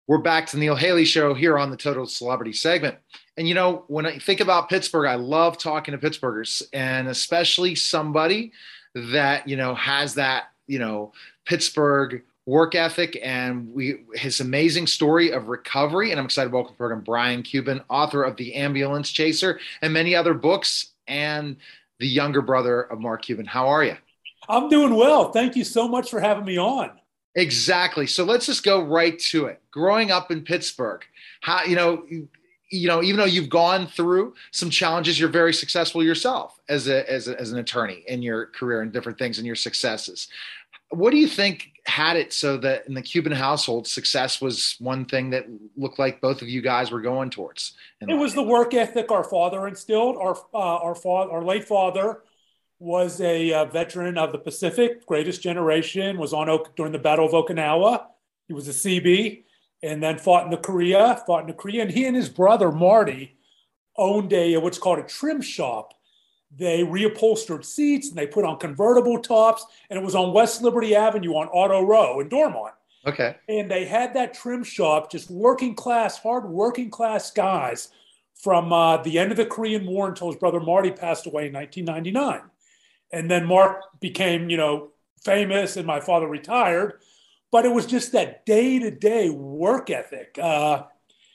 We're back to the Neil Haley Show here on the Total Celebrity segment. And when I think about Pittsburgh, I love talking to Pittsburghers, and especially somebody that has that Pittsburgh work ethic and his amazing story of recovery. And I'm excited to welcome to the program Brian Cuban, author of The Ambulance Chaser and many other books, and the younger brother of Mark Cuban. How are you? I'm doing well. Thank you so much for having me on. Exactly. So let's just go right to it. Growing up in Pittsburgh, how even though you've gone through some challenges, you're very successful yourself as an attorney in your career and different things and your successes. What do you think had it so that in the Cuban household, success was one thing that looked like both of you guys were going towards? It was the work ethic our father instilled. Our late father was a veteran of the Pacific, Greatest Generation, was on during the Battle of Okinawa. He was a CB and then fought in Korea. And he and his brother, Marty, owned what's called a trim shop. They reupholstered seats and they put on convertible tops, and it was on West Liberty Avenue on Auto Row in Dormont. Okay. And they had that trim shop, just hard working class guys from the end of the Korean War until his brother Marty passed away in 1999. And then Mark became, famous, and my father retired. But it was just that day-to-day work ethic. Our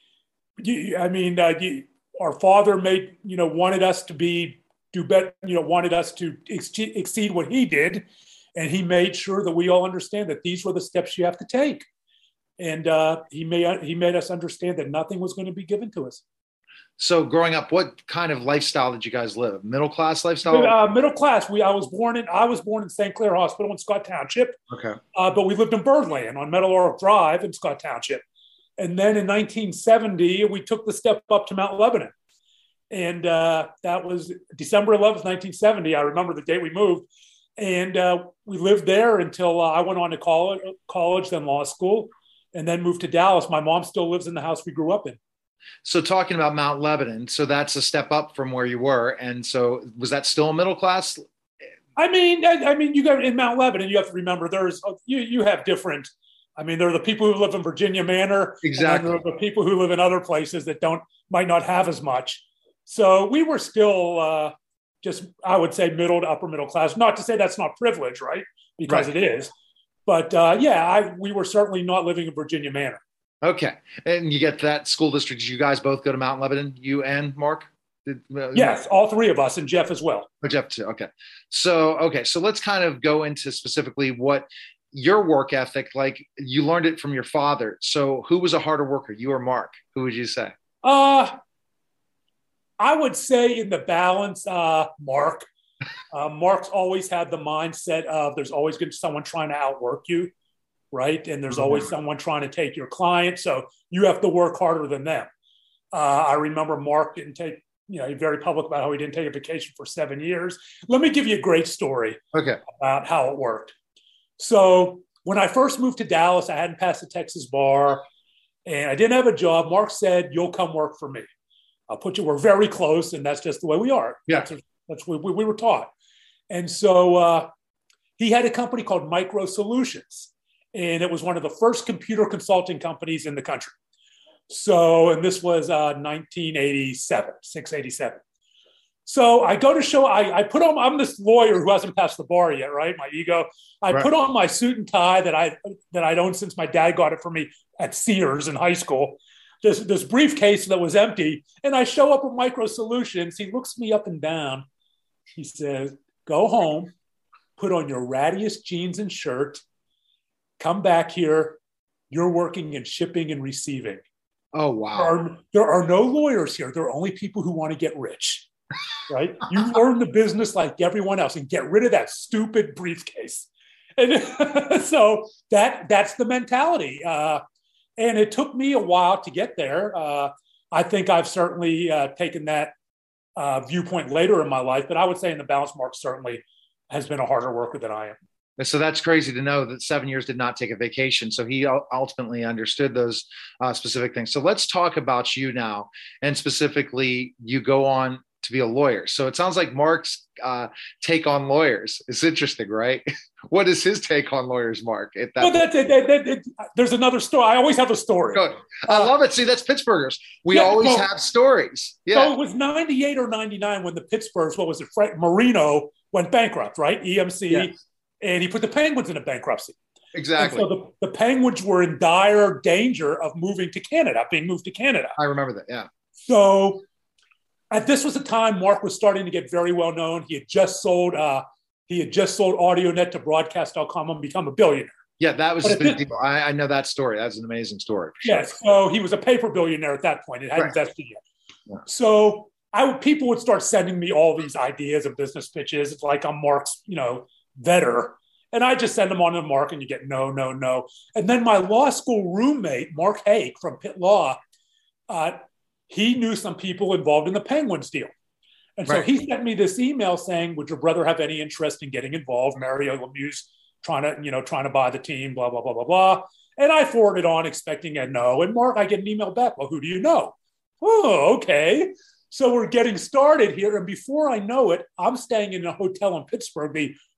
father wanted us to do better, wanted us to exceed what he did. And he made sure that we all understand that these were the steps you have to take. And he made us understand that nothing was going to be given to us. So growing up, what kind of lifestyle did you guys live? Middle class lifestyle? Middle class. I was born in St. Clair Hospital in Scott Township. Okay. But we lived in Birdland on Meadow Laurel Drive in Scott Township. And then in 1970, we took the step up to Mount Lebanon. And that was December 11th, 1970. I remember the day we moved. And we lived there until I went on to college, then law school, and then moved to Dallas. My mom still lives in the house we grew up in. So talking about Mount Lebanon, so that's a step up from where you were. And so was that still a middle class? You got in Mount Lebanon, you have to remember you have different. There are the people who live in Virginia Manor. Exactly. And there are the people who live in other places that might not have as much. So we were still I would say middle to upper middle class. Not to say that's not privilege, right? Because Right. it is. But we were certainly not living in Virginia Manor. Okay. And you get that school district. Did you guys both go to Mount Lebanon, you and Mark? Yes, all three of us, and Jeff as well. Oh, Jeff too. Okay. So let's kind of go into specifically what your work ethic, like you learned it from your father. So who was a harder worker, you or Mark? Who would you say? I would say in the balance, Mark. Mark's always had the mindset of there's always going to be someone trying to outwork you, right? And there's always someone trying to take your client. So you have to work harder than them. I remember Mark didn't take, he's very public about how he didn't take a vacation for 7 years. Let me give you a great story about how it worked. So when I first moved to Dallas, I hadn't passed the Texas bar and I didn't have a job. Mark said, "You'll come work for me. We're very close, and that's just the way we are." Yeah. That's what we were taught. And so he had a company called Micro Solutions, and it was one of the first computer consulting companies in the country. So, and this was 1987, 687. So I go to show, I put on, I'm this lawyer who hasn't passed the bar yet, right? My ego. I put on my suit and tie that I'd owned since my dad got it for me at Sears in high school. This briefcase that was empty. And I show up at Micro Solutions. He looks me up and down. He says, "Go home, put on your rattiest jeans and shirt, come back here. You're working in shipping and receiving." Oh, wow. There are no lawyers here. There are only people who want to get rich, right? You learn the business like everyone else and get rid of that stupid briefcase. And so that's the mentality. And it took me a while to get there. I think I've certainly taken that viewpoint later in my life, but I would say in the balance, Mark certainly has been a harder worker than I am. So that's crazy to know that 7 years did not take a vacation. So he ultimately understood those specific things. So let's talk about you now. And specifically, you go on to be a lawyer. So it sounds like Mark's take on lawyers is interesting, right? What is his take on lawyers, Mark? There's another story. I always have a story. I love it. See, that's Pittsburghers. We always have stories. Yeah. So it was 98 or 99 when the Pittsburghs, what was it, Marino went bankrupt, right? EMC. Yes. And he put the Penguins into bankruptcy. Exactly. And so the Penguins were in dire danger of being moved to Canada. I remember that, yeah. So this was the time Mark was starting to get very well known. He had just sold AudioNet to Broadcast.com and become a billionaire. Yeah, that was a big deal. I know that story. That's an amazing story. Yes, so he was a paper billionaire at that point. It hadn't invested yet. Yeah. So people would start sending me all these ideas and business pitches. It's like I'm Mark's, vetter. And I just send them on to Mark and you get no. And then my law school roommate, Mark Hake from Pitt Law, he knew some people involved in the Penguins deal. And so he sent me this email saying, would your brother have any interest in getting involved? Mario Lemieux's trying to buy the team, blah, blah, blah, blah, blah. And I forwarded on expecting a no. And Mark, I get an email back. Well, who do you know? Oh, okay. So we're getting started here. And before I know it, I'm staying in a hotel in Pittsburgh,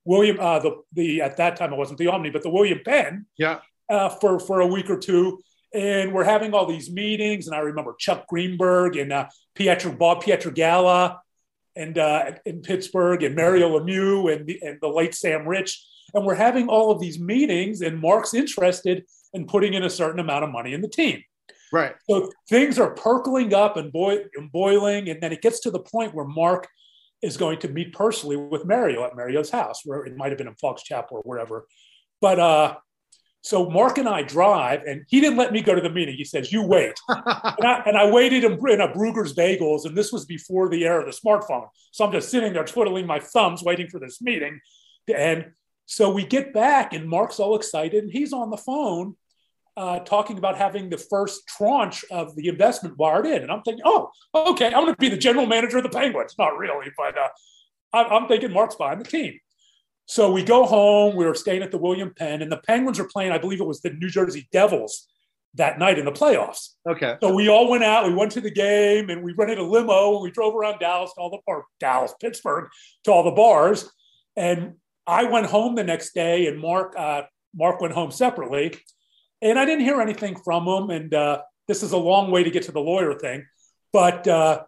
at that time it wasn't the Omni, but the William Penn, for a week or two. And we're having all these meetings. And I remember Chuck Greenberg and Bob Pietragala and in Pittsburgh, and Mario Lemieux and the late Sam Rich. And we're having all of these meetings, and Mark's interested in putting in a certain amount of money in the team. Right. So things are percolating up and boiling. And then it gets to the point where Mark is going to meet personally with Mario at Mario's house, where it might have been in Fox Chapel or wherever. But so Mark and I drive, and he didn't let me go to the meeting. He says, you wait. and I waited in a Bruegger's Bagels, and this was before the era of the smartphone. So I'm just sitting there twiddling my thumbs waiting for this meeting. And so we get back, and Mark's all excited, and he's on the phone talking about having the first tranche of the investment wired in. And I'm thinking, oh, okay, I'm going to be the general manager of the Penguins. Not really, but I'm thinking Mark's buying the team. So we go home. We were staying at the William Penn, and the Penguins were playing, I believe it was the New Jersey Devils that night in the playoffs. Okay. So we all went out. We went to the game, and we rented a limo, and we drove around Pittsburgh, to all the bars. And I went home the next day, and Mark went home separately. And I didn't hear anything from him. And this is a long way to get to the lawyer thing. But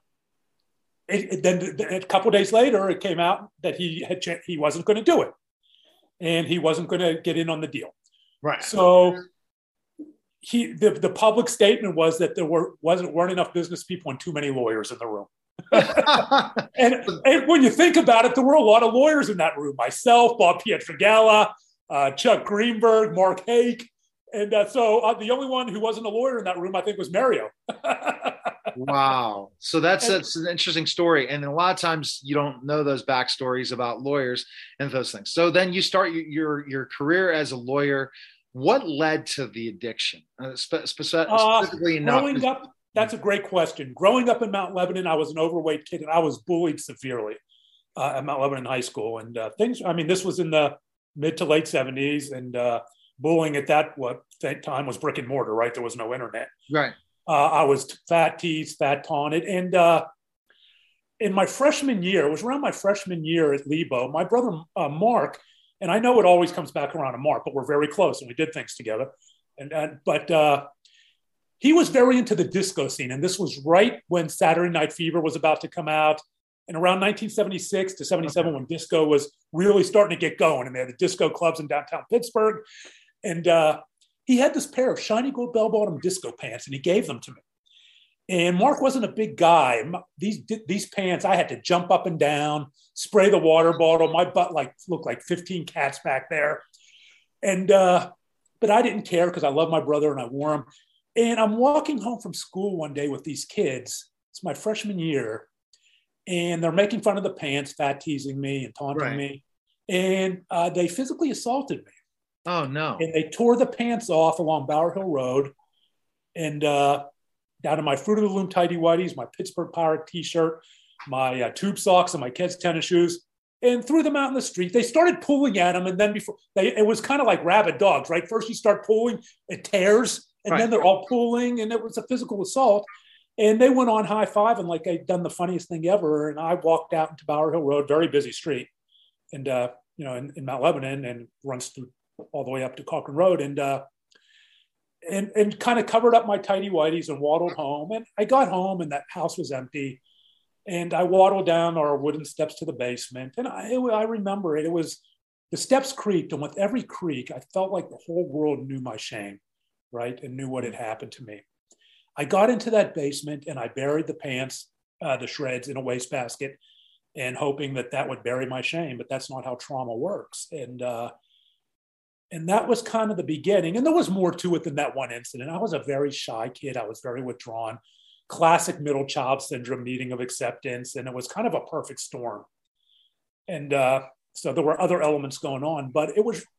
then a couple of days later, it came out that he wasn't going to do it. And he wasn't going to get in on the deal. Right. So the public statement was that there weren't enough business people and too many lawyers in the room. and when you think about it, there were a lot of lawyers in that room. Myself, Bob Pietragala, Chuck Greenberg, Mark Hake. And so the only one who wasn't a lawyer in that room, I think, was Mario. Wow. So that's an interesting story. And a lot of times you don't know those backstories about lawyers and those things. So then you start your career as a lawyer. What led to the addiction? Specifically growing up, that's a great question. Growing up in Mount Lebanon, I was an overweight kid, and I was bullied severely at Mount Lebanon High School. And this was in the mid to late 70s, and bullying at that time was brick and mortar, right? There was no internet. Right. I was fat teased, fat taunted. And in my freshman year, it was around my freshman year at Lebo, my brother Mark, and I know it always comes back around to Mark, but we're very close and we did things together. But he was very into the disco scene. And this was right when Saturday Night Fever was about to come out. And around 1976 to 77, when disco was really starting to get going, and they had the disco clubs in downtown Pittsburgh. And he had this pair of shiny gold bell-bottom disco pants, and he gave them to me. And Mark wasn't a big guy. These pants, I had to jump up and down, spray the water bottle. My butt looked like 15 cats back there. And but I didn't care because I love my brother and I wore them. And I'm walking home from school one day with these kids. It's my freshman year. And they're making fun of the pants, fat teasing me and taunting me. And they physically assaulted me. Oh, no. And they tore the pants off along Bower Hill Road and down to my Fruit of the Loom tighty whities, my Pittsburgh Pirate t-shirt, my tube socks, and my kids' tennis shoes, and threw them out in the street. They started pulling at them. And then it was kind of like rabid dogs, right? First you start pulling, it tears, and then they're all pulling, and it was a physical assault. And they went on high-fiving like I'd done the funniest thing ever. And I walked out into Bower Hill Road, very busy street, and in Mount Lebanon, and runs through all the way up to Cochrane Road, and kind of covered up my tighty whities and waddled home. And I got home, and that house was empty. And I waddled down our wooden steps to the basement. And I remember it. It was, the steps creaked, and with every creak, I felt like the whole world knew my shame, right, and knew what had happened to me. I got into that basement, and I buried the pants, the shreds, in a wastebasket, and hoping that would bury my shame. But that's not how trauma works. And that was kind of the beginning. And there was more to it than that one incident. I was a very shy kid. I was very withdrawn. Classic middle child syndrome, needing of acceptance. And it was kind of a perfect storm. And so there were other elements going on, but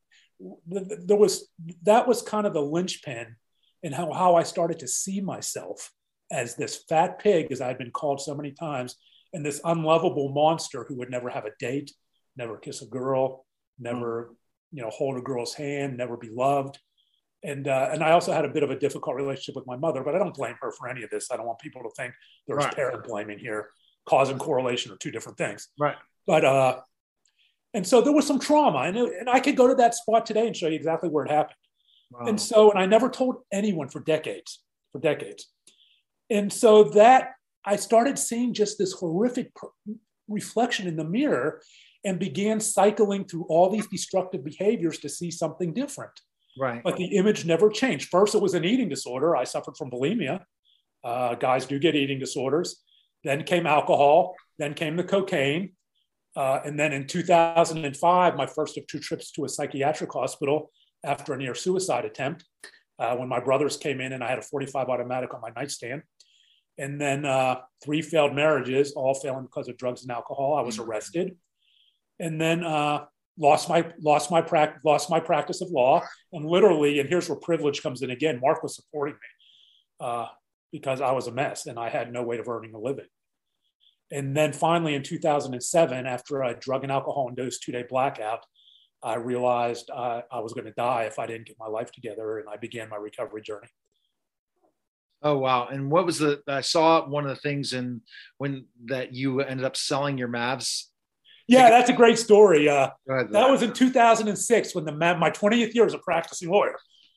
that was kind of the linchpin in how I started to see myself as this fat pig, as I'd been called so many times, and this unlovable monster who would never have a date, never kiss a girl, never, hold a girl's hand, never be loved. And I also had a bit of a difficult relationship with my mother, but I don't blame her for any of this. I don't want people to think there's parent blaming here. Cause and correlation are two different things. Right. But, and so there was some trauma, and I could go to that spot today and show you exactly where it happened. Wow. And I never told anyone for decades. And so that I started seeing just this horrific reflection in the mirror and began cycling through all these destructive behaviors to see something different. Right. But the image never changed. First, it was an eating disorder. I suffered from bulimia. Guys do get eating disorders. Then came alcohol. Then came the cocaine. And then in 2005, my first of two trips to a psychiatric hospital after a near suicide attempt, when my brothers came in and I had a .45 automatic on my nightstand. And then 3 failed marriages, all failing because of drugs and alcohol. I was arrested. And then lost my practice of law. And literally, and here's where privilege comes in again, Mark was supporting me because I was a mess and I had no way of earning a living. And then finally in 2007, after a drug and alcohol induced 2-day blackout, I realized I was going to die if I didn't get my life together, and I began my recovery journey. Oh, wow. And what was I saw one of the things that you ended up selling your Mavs. Yeah, that's a great story. That was in 2006 when my 20th year as a practicing lawyer.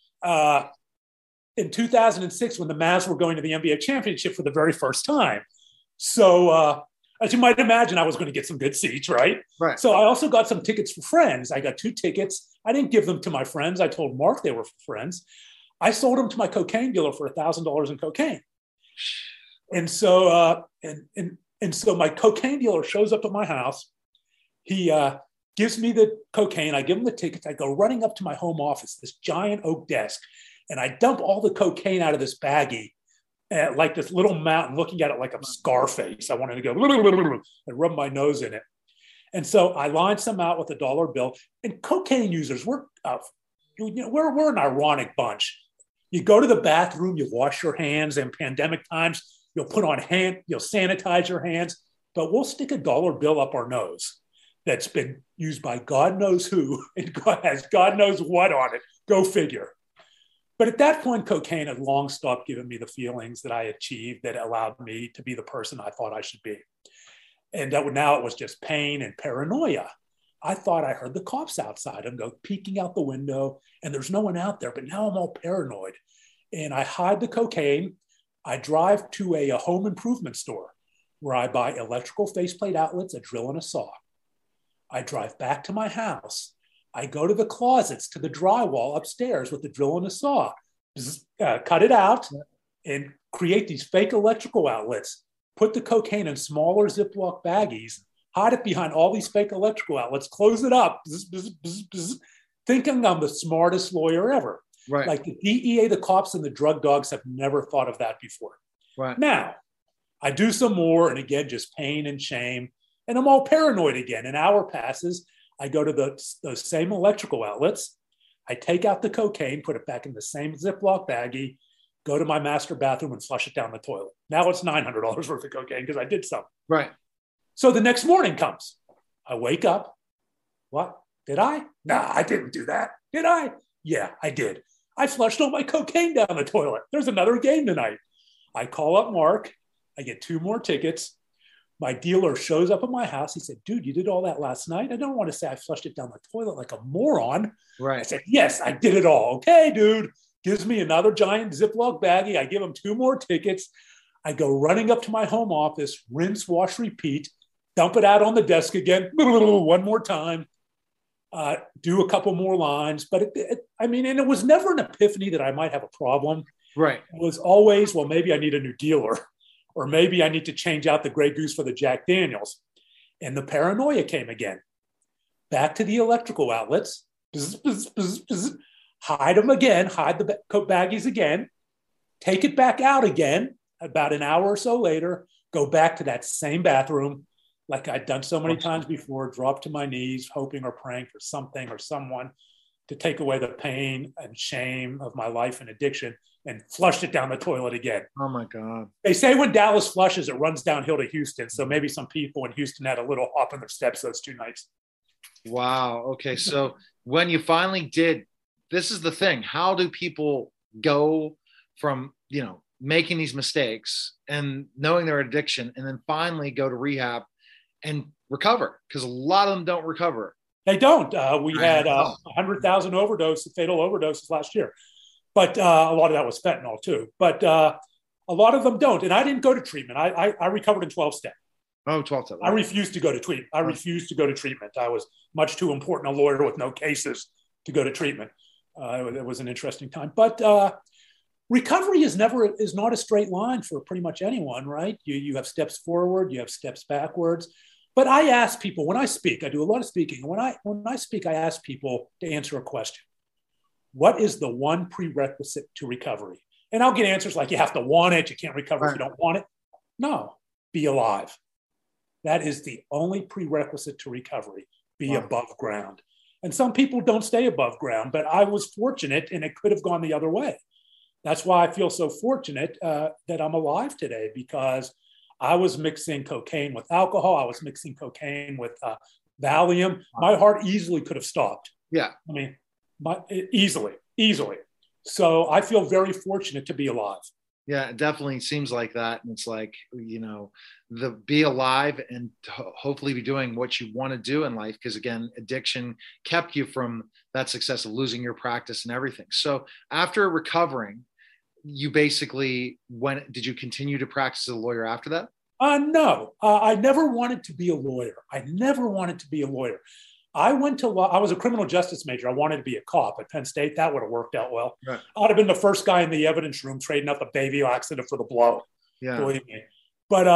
In 2006, when the Mavs were going to the NBA championship for the very first time. So as you might imagine, I was going to get some good seats, right? Right. So I also got some tickets for friends. I got 2 tickets. I didn't give them to my friends. I told Mark they were for friends. I sold them to my cocaine dealer for $1,000 in cocaine. And so so my cocaine dealer shows up at my house. He gives me the cocaine. I give him the tickets. I go running up to my home office, this giant oak desk, and I dump all the cocaine out of this baggie, like this little mountain, looking at it like I'm Scarface. I wanted to go and rub my nose in it. And so I lined some out with $1 bill. And cocaine users, we're an ironic bunch. You go to the bathroom, you wash your hands. In pandemic times, you'll sanitize your hands, but we'll stick $1 bill up our nose that's been used by God knows who and has God knows what on it. Go figure. But at that point, cocaine had long stopped giving me the feelings that I achieved that allowed me to be the person I thought I should be. And now it was just pain and paranoia. I thought I heard the cops outside. I'm peeking out the window and there's no one out there, but now I'm all paranoid. And I hide the cocaine. I drive to a home improvement store where I buy electrical faceplate outlets, a drill and a saw. I drive back to my house. I go to the closets, to the drywall upstairs with the drill and a saw, cut it out and create these fake electrical outlets, put the cocaine in smaller Ziploc baggies, hide it behind all these fake electrical outlets, close it up, thinking I'm the smartest lawyer ever. Right. Like the DEA, the cops, and the drug dogs have never thought of that before. Right. Now, I do some more, and again, just pain and shame, and I'm all paranoid again. An hour passes. I go to those same electrical outlets. I take out the cocaine, put it back in the same Ziploc baggie, go to my master bathroom and flush it down the toilet. Now it's $900 worth of cocaine because I did something. Right. So the next morning comes. I wake up. What? Did I? Nah, I didn't do that. Did I? Yeah, I did. I flushed all my cocaine down the toilet. There's another game tonight. I call up Mark. I get 2 more tickets. My dealer shows up at my house. He said, dude, you did all that last night? I don't want to say I flushed it down the toilet like a moron. Right. I said, yes, I did it all. Okay, dude. Gives me another giant Ziploc baggie. I give him 2 more tickets. I go running up to my home office, rinse, wash, repeat, dump it out on the desk again, one more time, do a couple more lines. But and it was never an epiphany that I might have a problem. Right. It was always, well, maybe I need a new dealer, or maybe I need to change out the Grey Goose for the Jack Daniels. And the paranoia came again. Back to the electrical outlets, hide them again, hide the coat baggies again, take it back out again. About an hour or so later, go back to that same bathroom like I'd done so many times before, drop to my knees, hoping or praying for something or someone to take away the pain and shame of my life and addiction, and flushed it down the toilet again. Oh, my God. They say when Dallas flushes, it runs downhill to Houston. So maybe some people in Houston had a little hop in their steps those 2 nights. Wow. Okay. So when you finally did, this is the thing. How do people go from, making these mistakes and knowing their addiction and then finally go to rehab and recover? Because a lot of them don't recover. They don't. We had 100,000 fatal overdoses last year. But a lot of that was fentanyl too. But a lot of them don't. And I didn't go to treatment. I recovered in 12-step. Oh, 12-step. I refused to go to treatment. I was much too important a lawyer with no cases to go to treatment. It was an interesting time. But recovery is not a straight line for pretty much anyone, right? You have steps forward, you have steps backwards. But I ask people when I speak, I do a lot of speaking. When I speak, I ask people to answer a question. What is the one prerequisite to recovery? And I'll get answers like you have to want it. You can't recover if you don't want it. No, be alive. That is the only prerequisite to recovery. Be above ground. And some people don't stay above ground, but I was fortunate and it could have gone the other way. That's why I feel so fortunate that I'm alive today, because I was mixing cocaine with alcohol. I was mixing cocaine with Valium. My heart easily could have stopped. Yeah. Easily. So I feel very fortunate to be alive. Yeah, it definitely seems like that. And it's like, the be alive and hopefully be doing what you want to do in life. Because again, addiction kept you from that success of losing your practice and everything. So after recovering, you basically did you continue to practice as a lawyer after that? No, I never wanted to be a lawyer. I went to law. I was a criminal justice major. I wanted to be a cop at Penn State. That would have worked out well. Right. I'd have been the first guy in the evidence room trading up a baby accident for the blow. Yeah. Believe me. But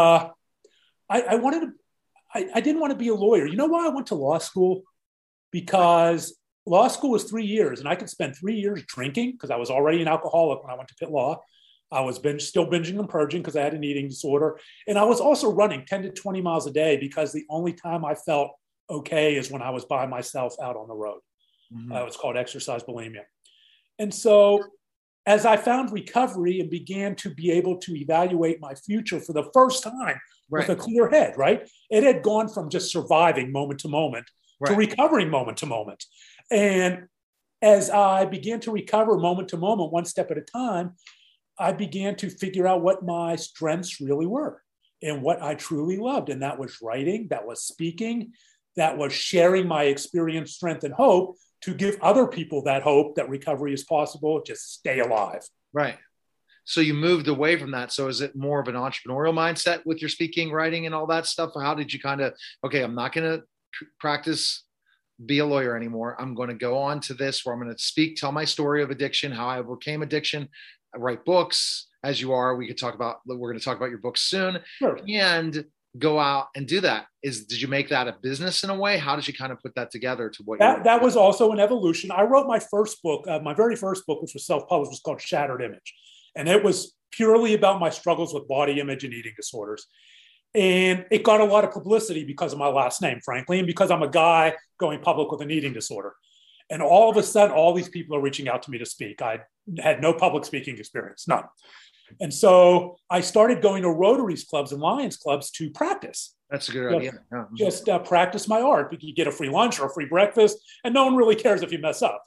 I didn't want to be a lawyer. You know why I went to law school? Because law school was 3 years, and I could spend 3 years drinking because I was already an alcoholic when I went to Pitt Law. I was still binging and purging because I had an eating disorder. And I was also running 10 to 20 miles a day because the only time I felt okay is when I was by myself out on the road. Mm-hmm. It's called exercise bulimia. And so as I found recovery and began to be able to evaluate my future for the first time with a clear head, right? It had gone from just surviving moment to moment to recovering moment to moment. And as I began to recover moment to moment, one step at a time, I began to figure out what my strengths really were and what I truly loved. And that was writing, that was speaking, that was sharing my experience, strength, and hope to give other people that hope that recovery is possible. Just stay alive. Right. So you moved away from that. So is it more of an entrepreneurial mindset with your speaking, writing, and all that stuff? Or how did you kind of, okay, I'm not going to practice, be a lawyer anymore. I'm going to go on to this where I'm going to speak, tell my story of addiction, how I overcame addiction. I write books as you are. We're going to talk about your books soon. Sure. And go out and do that. Did you make that a business in a way? How did you kind of put that together to what that was also an evolution. I wrote my first book, my very first book, which was self-published, was called Shattered Image. And it was purely about my struggles with body image and eating disorders. And it got a lot of publicity because of my last name, frankly, and because I'm a guy going public with an eating disorder. And all of a sudden, all these people are reaching out to me to speak. I had no public speaking experience, none. And so I started going to Rotaries clubs and Lions clubs to practice. That's a good idea. Yeah. Just practice my art. You get a free lunch or a free breakfast, and no one really cares if you mess up.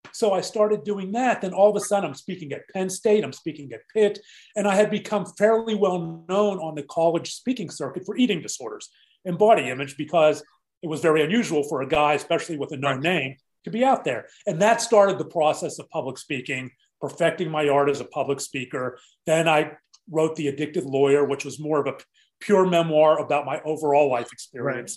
So I started doing that. Then all of a sudden, I'm speaking at Penn State, I'm speaking at Pitt, and I had become fairly well known on the college speaking circuit for eating disorders and body image because it was very unusual for a guy, especially with a known name, to be out there. And that started the process of public speaking, perfecting my art as a public speaker. Then I wrote The Addicted Lawyer, which was more of a pure memoir about my overall life experience.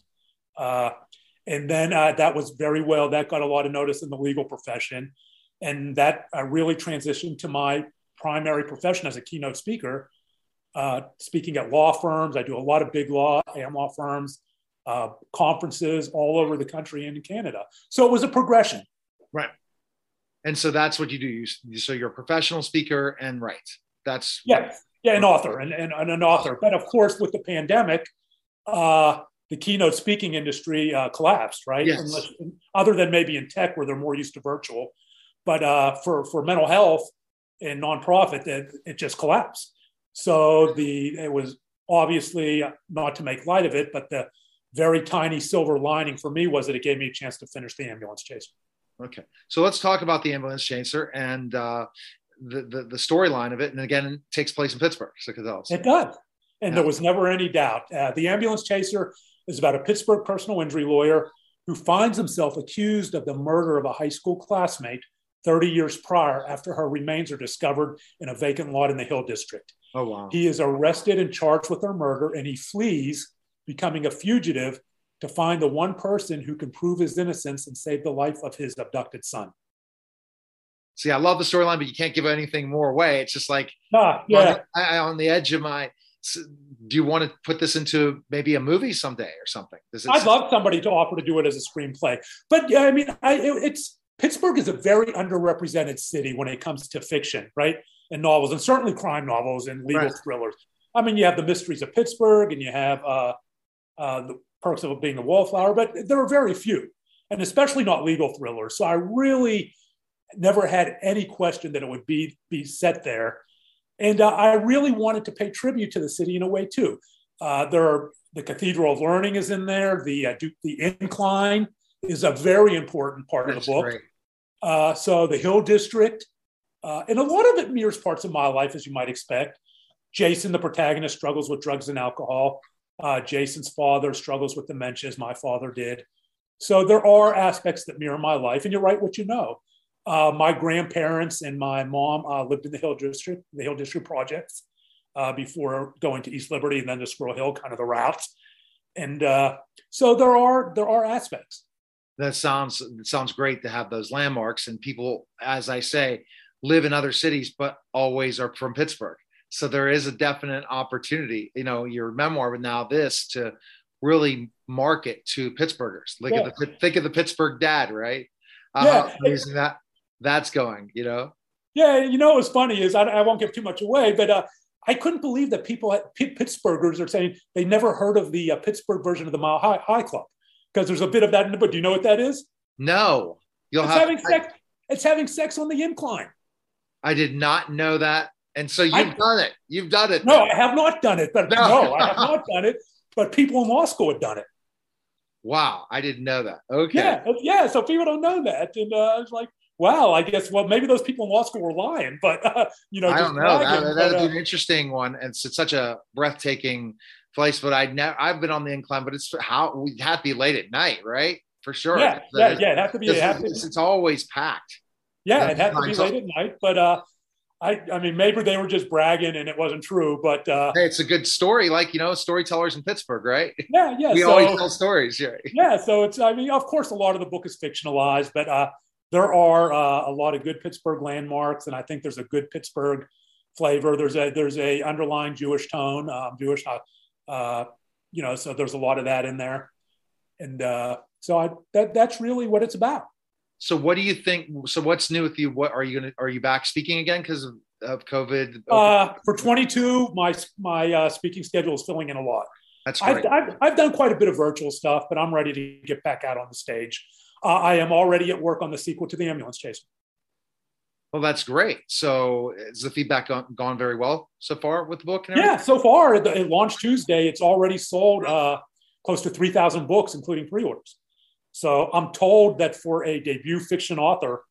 And then that was very well, that got a lot of notice in the legal profession. And that really transitioned to my primary profession as a keynote speaker, speaking at law firms. I do a lot of big law, AM law firms, conferences all over the country and in Canada. So it was a progression. Right. And so that's what you do. So you're a professional speaker and write. That's an author and an author. But of course, with the pandemic, the keynote speaking industry collapsed, right? Yes. Other than maybe in tech where they're more used to virtual. But for mental health and nonprofit, it just collapsed. So it was obviously not to make light of it, but the very tiny silver lining for me was that it gave me a chance to finish The Ambulance Chaser. Okay. So let's talk about The Ambulance Chaser and the storyline of it. And again, it takes place in Pittsburgh. So tell us. It does. And there was never any doubt. The Ambulance Chaser is about a Pittsburgh personal injury lawyer who finds himself accused of the murder of a high school classmate 30 years prior after her remains are discovered in a vacant lot in the Hill District. Oh, wow. He is arrested and charged with her murder, and he flees, becoming a fugitive, to find the one person who can prove his innocence and save the life of his abducted son. See, I love the storyline, but you can't give anything more away. It's just like on the edge of my... Do you want to put this into maybe a movie someday or something? I'd love somebody to offer to do it as a screenplay. But I mean, Pittsburgh is a very underrepresented city when it comes to fiction, right? And novels, and certainly crime novels and legal thrillers. I mean, you have The Mysteries of Pittsburgh and you have The Perks of Being a Wallflower, but there are very few, and especially not legal thrillers. So I really never had any question that it would be set there. And I really wanted to pay tribute to the city in a way, too. The Cathedral of Learning is in there. The Incline is a very important part of the book. So the Hill District. And a lot of it mirrors parts of my life, as you might expect. Jason, the protagonist, struggles with drugs and alcohol. Jason's father struggles with dementia, as my father did. So there are aspects that mirror my life, and you write what you know. My grandparents and my mom lived in the Hill District projects before going to East Liberty and then to Squirrel Hill, kind of the routes. And so there are aspects. That sounds great to have those landmarks, and people, as I say, live in other cities, but always are from Pittsburgh. So there is a definite opportunity, your memoir, but now this, to really market to Pittsburghers. Think of the Pittsburgh dad, right? Amazing that's going, Yeah, what was funny is, I won't give too much away, but I couldn't believe that Pittsburghers are saying they never heard of the Pittsburgh version of the Mile High Club, because there's a bit of that in the book. Do you know what that is? No. It's having sex on the incline. I did not know that. And so you've done it. You've done it. No, I have not done it. But no, I have not done it. But people in law school have done it. Wow, I didn't know that. Okay. Yeah. So people don't know that, and it's like, wow. I guess maybe those people in law school were lying, but I don't know. That would be an interesting one, and it's such a breathtaking place. But I've been on the incline, but we have to be late at night, right? For sure. Yeah. It have to be. It's always packed. Yeah, it had to be late at night, but. I mean, maybe they were just bragging and it wasn't true, but hey, it's a good story, storytellers in Pittsburgh, right? Yeah. We always tell stories, yeah. Yeah, so of course, a lot of the book is fictionalized, but there are a lot of good Pittsburgh landmarks, and I think there's a good Pittsburgh flavor. There's a underlying Jewish tone, so there's a lot of that in there, and so that's really what it's about. So what do you think? So what's new with you? What are you back speaking again because of COVID? For 22, my speaking schedule is filling in a lot. That's great. I've done quite a bit of virtual stuff, but I'm ready to get back out on the stage. I am already at work on the sequel to The Ambulance Chaser. Well, that's great. So has the feedback gone very well so far with the book? Yeah, so far. It launched Tuesday. It's already sold close to 3,000 books, including pre-orders. So I'm told that for a debut fiction author,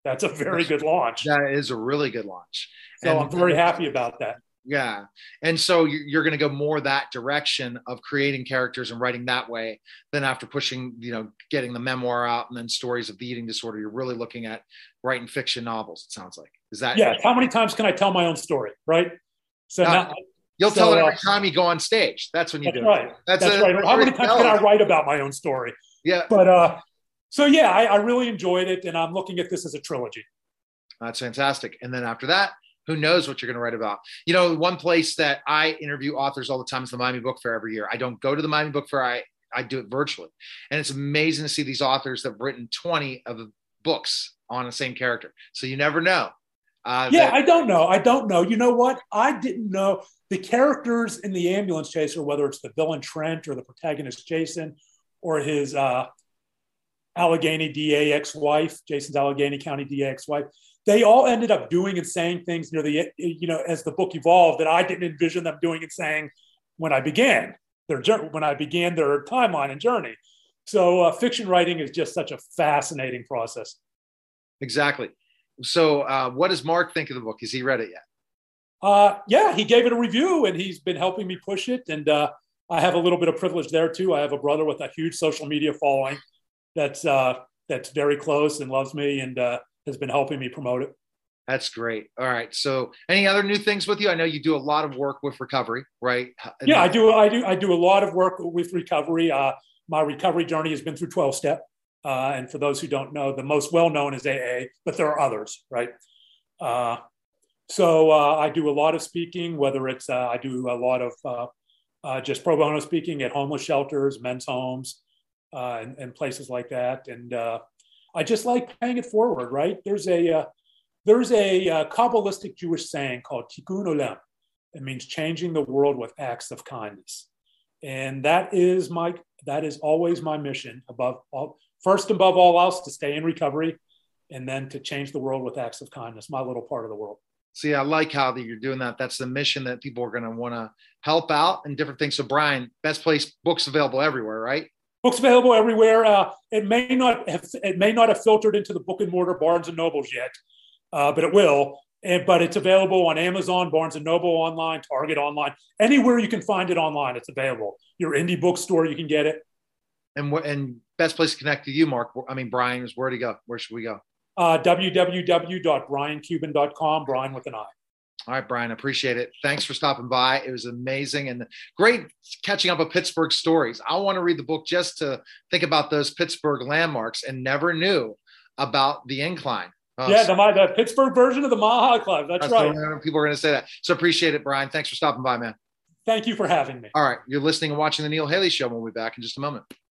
That's a very good launch. That is a really good launch. So I'm very happy about that. Yeah. And so you're going to go more that direction of creating characters and writing that way than after pushing, getting the memoir out and then stories of the eating disorder. You're really looking at writing fiction novels, it sounds like. Is that? Yeah. How many times can I tell my own story? Right. So you'll tell it every time you go on stage. That's when you do it. That's right. How many times can I write about my own story? Yeah. But so yeah, I really enjoyed it, and I'm looking at this as a trilogy. That's fantastic. And then after that, who knows what you're going to write about? One place that I interview authors all the time is the Miami Book Fair every year. I don't go to the Miami Book Fair. I do it virtually. And it's amazing to see these authors that have written 20 of the books on the same character. So you never know. I don't know. You know what? I didn't know the characters in The Ambulance Chaser, whether it's the villain Trent or the protagonist Jason or his Allegheny DA ex-wife, Jason's Allegheny County DA ex-wife. They all ended up doing and saying things near the, as the book evolved that I didn't envision them doing and saying when I began their timeline and journey. So fiction writing is just such a fascinating process. Exactly. So what does Mark think of the book? Has he read it yet? Yeah, he gave it a review and he's been helping me push it. And I have a little bit of privilege there too. I have a brother with a huge social media following that's very close and loves me and has been helping me promote it. That's great. All right. So any other new things with you? I know you do a lot of work with recovery, right? Yeah, I do a lot of work with recovery. My recovery journey has been through 12-step. And for those who don't know, the most well-known is AA, but there are others, right? So I do a lot of speaking, whether it's, I do a lot of just pro bono speaking at homeless shelters, men's homes, and places like that. And I just like paying it forward, right? There's a Kabbalistic Jewish saying called Tikkun Olam. It means changing the world with acts of kindness. And that is always my mission first above all else, to stay in recovery and then to change the world with acts of kindness, my little part of the world. See, I like how that you're doing that. That's the mission that people are going to want to help out and different things. So Brian, best place, books available everywhere, right? Books available everywhere. It may not have filtered into the brick and mortar Barnes and Nobles yet, but it will. But it's available on Amazon, Barnes and Noble online, Target online, anywhere you can find it online. It's available. Your indie bookstore, you can get it. And best place to connect to you, Mark. I mean, Brian, is where to go? Where should we go? www.briancuban.com. Brian with an I. All right, Brian, appreciate it. Thanks for stopping by. It was amazing and great catching up with Pittsburgh stories. I want to read the book just to think about those Pittsburgh landmarks and never knew about the incline. The Pittsburgh version of the Maha Club. That's right. People are going to say that. So appreciate it, Brian. Thanks for stopping by, man. Thank you for having me. All right. You're listening and watching The Neil Haley Show. We'll be back in just a moment.